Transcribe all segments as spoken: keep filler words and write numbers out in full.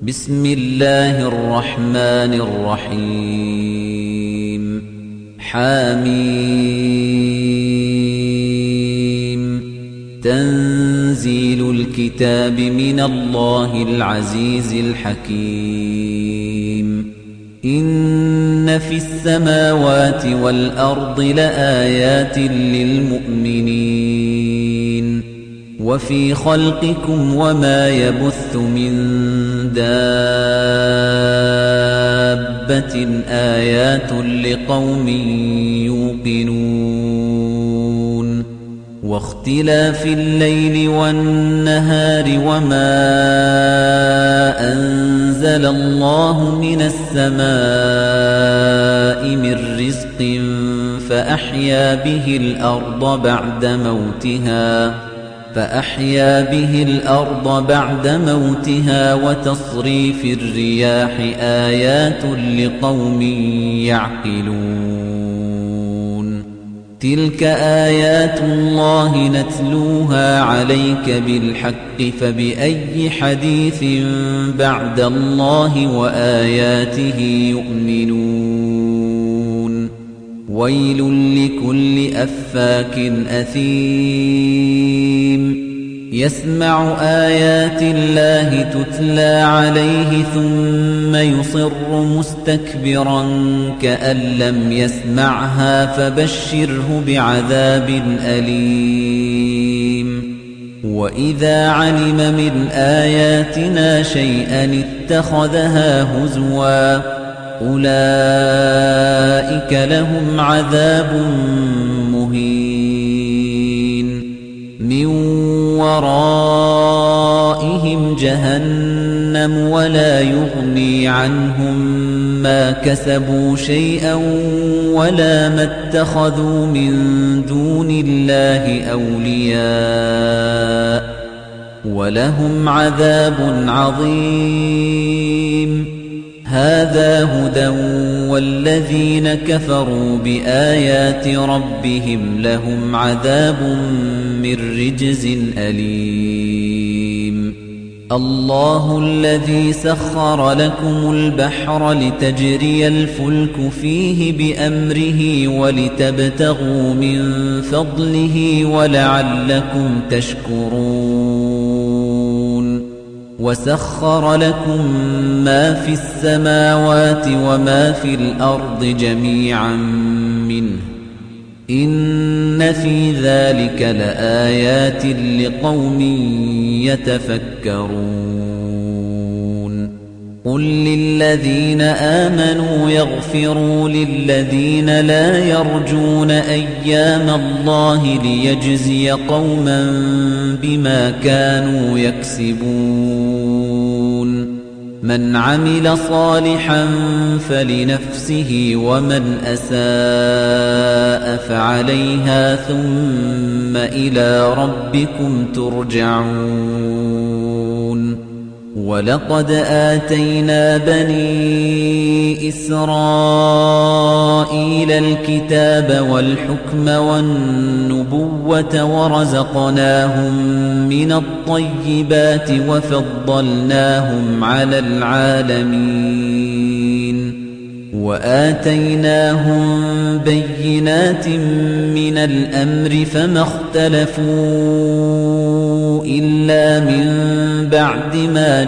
بسم الله الرحمن الرحيم حميم تنزيل الكتاب من الله العزيز الحكيم إن في السماوات والأرض لآيات للمؤمنين وفي خلقكم وما يبث من دابة آيات لقوم يوقنون واختلاف الليل والنهار وما أنزل الله من السماء من رزق فأحيا به الأرض بعد موتها فأحيا به الأرض بعد موتها وتصريف الرياح آيات لقوم يعقلون تلك آيات الله نتلوها عليك بالحق فبأي حديث بعد الله وآياته يؤمنون ويل لكل أفاك أثيم يسمع آيات الله تتلى عليه ثم يصر مستكبرا كأن لم يسمعها فبشره بعذاب أليم وإذا علم من آياتنا شيئا اتخذها هزوا أولئك لهم عذاب مهين من ورائهم جهنم ولا يغني عنهم ما كسبوا شيئا ولا ما اتخذوا من دون الله أولياء ولهم عذاب عظيم هذا هدى والذين كفروا بآيات ربهم لهم عذاب من رجز أليم الله الذي سخر لكم البحر لتجري الفلك فيه بأمره ولتبتغوا من فضله ولعلكم تشكرون وسخر لكم ما في السماوات وما في الأرض جميعا منه إن في ذلك لآيات لقوم يتفكرون قل للذين آمنوا يغفروا للذين لا يرجون أيام الله ليجزي قوما بما كانوا يكسبون من عمل صالحا فلنفسه ومن أساء فعليها ثم إلى ربكم ترجعون ولقد آتينا بني إسرائيل الكتاب والحكم والنبوة ورزقناهم من الطيبات وفضلناهم على العالمين وآتيناهم بينات من الأمر فما اختلفوا إلا من بعد ما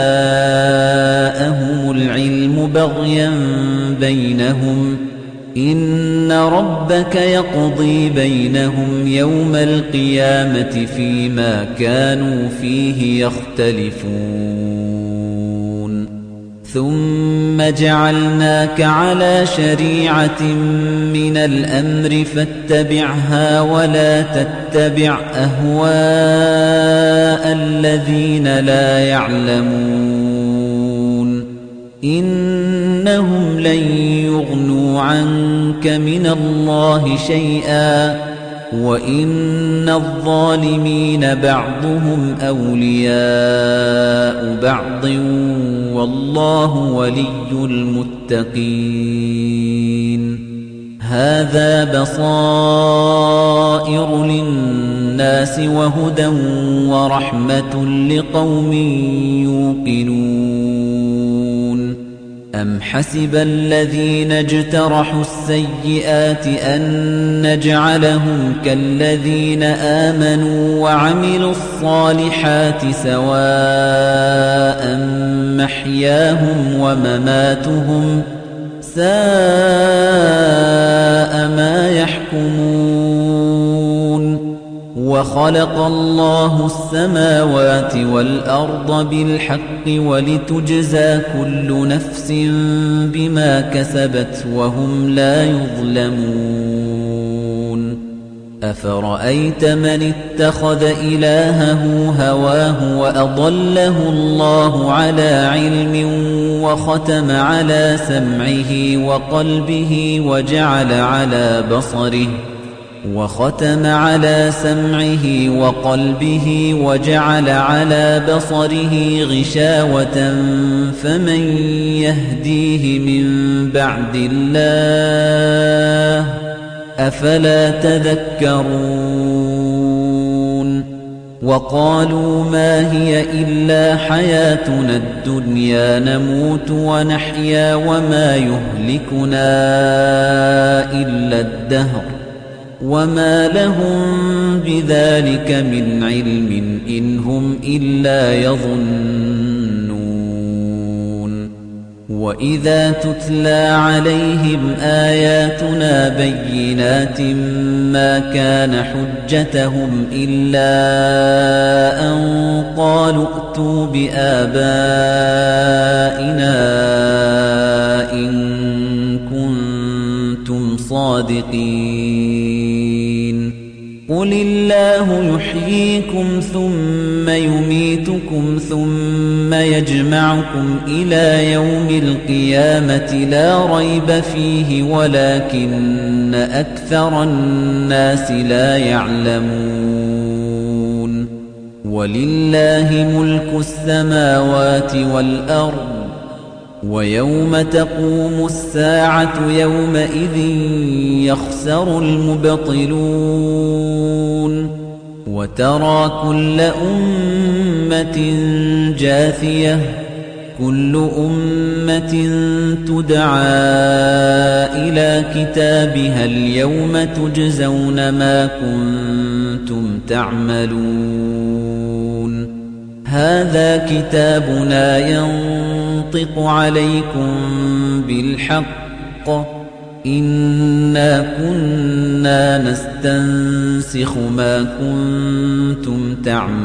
جاءهم العلم بغيا بينهم إن ربك يقضي بينهم يوم القيامة فيما كانوا فيه يختلفون ثم جعلناك على شريعة من الأمر فاتبعها ولا تتبع أهواء الذين لا يعلمون إنهم لن يغنوا عنك من الله شيئا وإن الظالمين بعضهم أولياء بعض والله ولي المتقين هذا بصائر للناس وهدى ورحمة لقوم يوقنون أَمْ حَسِبَ الَّذِينَ اجْتَرَحُوا السَّيِّئَاتِ أَن نَّجْعَلَهُمْ كَالَّذِينَ آمَنُوا وَعَمِلُوا الصَّالِحَاتِ سَوَاءً مَّحْيَاهُمْ وَمَمَاتُهُمْ ۚ سَاءَ مَا يَحْكُمُونَ. وَخَلَقَ اللَّهُ السَّمَاوَاتِ وَالْأَرْضَ بِالْحَقِّ وَلِتُجْزَىٰ كُلُّ نَفْسٍ بِمَا كَسَبَتْ وَهُمْ لَا يُظْلَمُونَ. أَفَرَأَيْتَ مَنِ اتَّخَذَ إِلَٰهَهُ هَوَاهُ وَأَضَلَّهُ اللَّهُ عَلَىٰ عِلْمٍ وَخَتَمَ عَلَىٰ سَمْعِهِ وَقَلْبِهِ وَجَعَلَ عَلَىٰ بَصَرِهِ وختم على سمعه وقلبه وجعل على بصره غشاوة فمن يهديه من بعد الله أفلا تذكرون. وقالوا ما هي إلا حياتنا الدنيا نموت ونحيا وما يهلكنا إلا الدهر وما لهم بذلك من علم إن هم إلا يظنون. وإذا تتلى عليهم آياتنا بينات ما كان حجتهم إلا أن قالوا ائتوا بآبائنا إن كنتم صادقين. قل الله يحييكم ثم يميتكم ثم يجمعكم إلى يوم القيامة لا ريب فيه ولكن أكثر الناس لا يعلمون. ولله ملك السماوات والأرض ويوم تقوم الساعة يومئذ يخسر المبطلون. وترى كل أمة جاثية كل أمة تدعى إلى كتابها اليوم تجزون ما كنتم تعملون. هذا كتابنا ينطق عليكم بالحق إنا كنا نستنسخ ما كنتم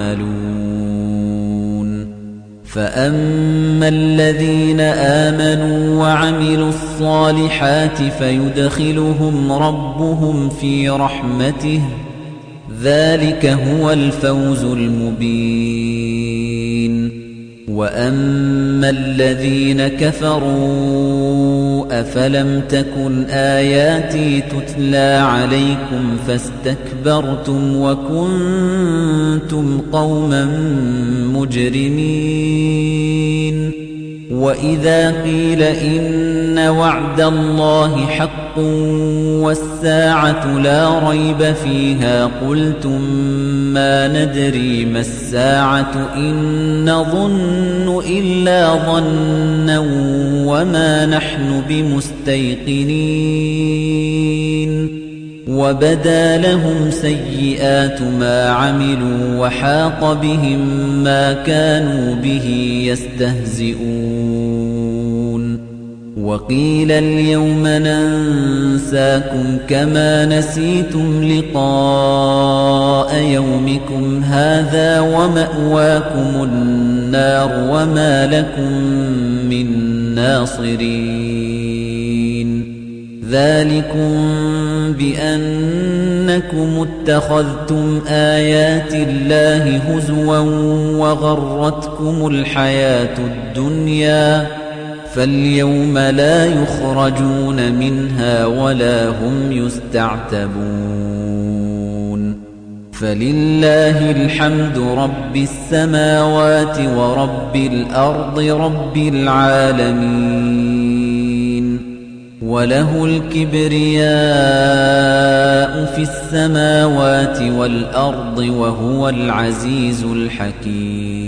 تعملون. فأما الذين آمنوا وعملوا الصالحات فيدخلهم ربهم في رحمته ذلك هو الفوز المبين. وأما الذين كفروا أفلم تكن آياتي تتلى عليكم فاستكبرتم وكنتم قوما مجرمين. وإذا قيل إن وعد الله حق والساعة لا ريب فيها قلتم ما ندري ما الساعة إن نظن إلا ظنا وما نحن بمستيقنين. وبدا لهم سيئات ما عملوا وحاق بهم ما كانوا به يستهزئون. وقيل اليوم ننساكم كما نسيتم لقاء يومكم هذا ومأواكم النار وما لكم من ناصرين. ذلكم بأنكم اتخذتم آيات الله هزوا وغرتكم الحياة الدنيا فاليوم لا يخرجون منها ولا هم يستعتبون. فلله الحمد رب السماوات ورب الأرض رب العالمين. وله الكبرياء في السماوات والأرض وهو العزيز الحكيم.